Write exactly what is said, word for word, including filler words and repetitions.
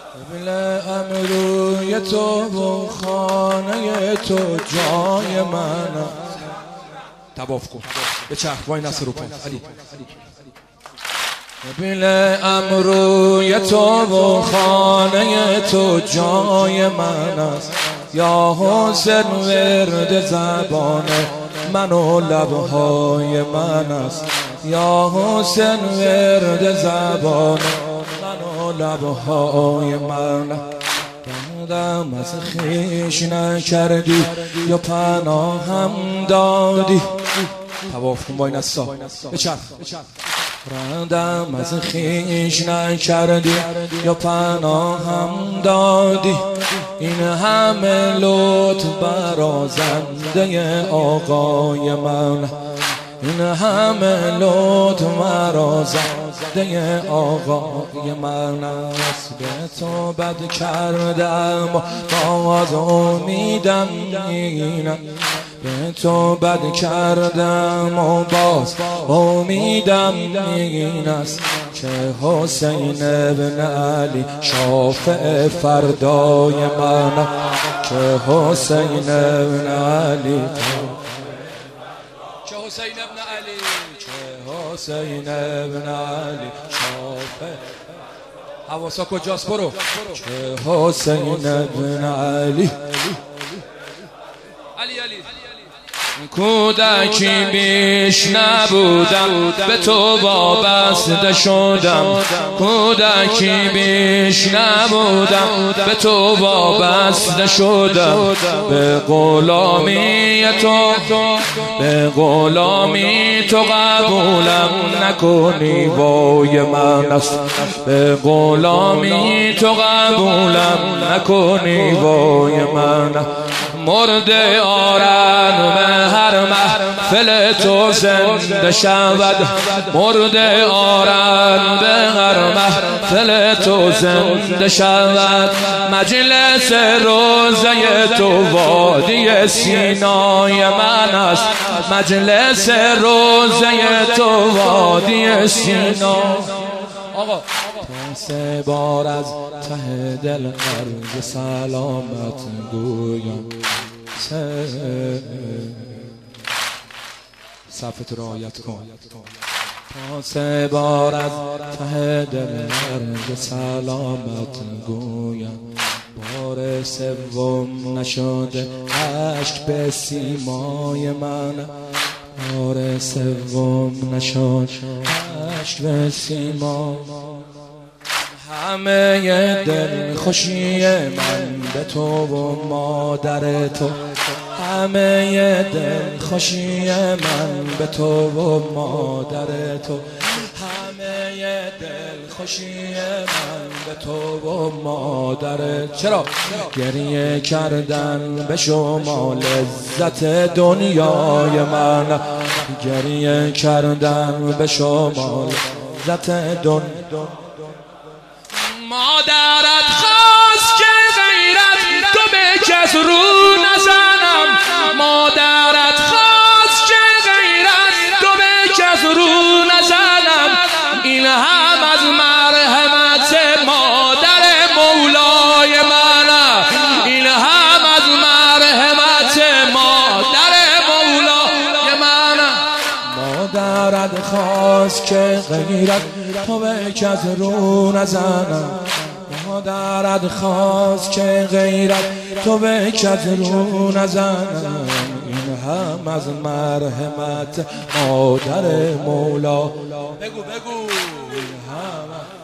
قبله‌ام روی تو و خانه تو جای من. طواف کن به چرخ وای نصر رو پا علی. قبله‌ام روی تو و خانه تو جای من است. یا حسین ورد زبان من و لبهای من است. یا حسین ورد زبان من و لبهای من. دم از خویش نکردی یا پناهم دادی. طواف کن با این اسا بچرخ. رندم از خویش نکردی یا پناهم دادی. این همه لطف برازنده آقای من. این همه لطف برازنده آقای من است. به تو بد کردم باز امیدم اینم. به تو بد کردم و باز امیدم این است که حسین ابن علی شافع فردای من. که حسین ابن علی که حسین ابن علی که حسین ابن علی شافع. حواسا کجاست برو. که حسین ابن علی علی علی. کودکی بیش نبودم به تو وابسته شدم. کودکی بیش نبودم به تو وابسته شدم. به غلامی تو به غلامی تو قبولم نکنی وای من است. به غلامی تو قبولم نکنی وای من. مرده آرن به هر محفل تو زنده شود. مرده آرن به هر محفل تو زنده شود. مجلس روزه تو وادی سینای من است. مجلس روزه تو وادی سینا. آقا سه بار از ته دل عرض سلامت گویم. صفت رعایت کن. سه بار از ته دل عرض سلامت گویم. بار سوم نشده اشک به سیمای من. بار سوم نشد اشک به سیما. همه دل خوشی من به تو و مادر تو. همه دل خوشی من به تو و مادر تو. همه دل خوشی من به تو و مادر. چرا گریه کردن به شما لذت دنیای من. گریه کردن به شما لذت دنیا. مادرت خواست که غیرت تو به کس رو نزنم. مادرت خواست که غیرت تو به کس رو نزنم. این هم از مرحمت مادر مولای من. این هم از مرحمت مادر مولای من. مادرت خواست که غیرت تو به کس رو نزنم. مادرت خواست که غیرت تو به کس رو نزنم. این هم از مرحمت مادر مولا. بگو بگو. این هم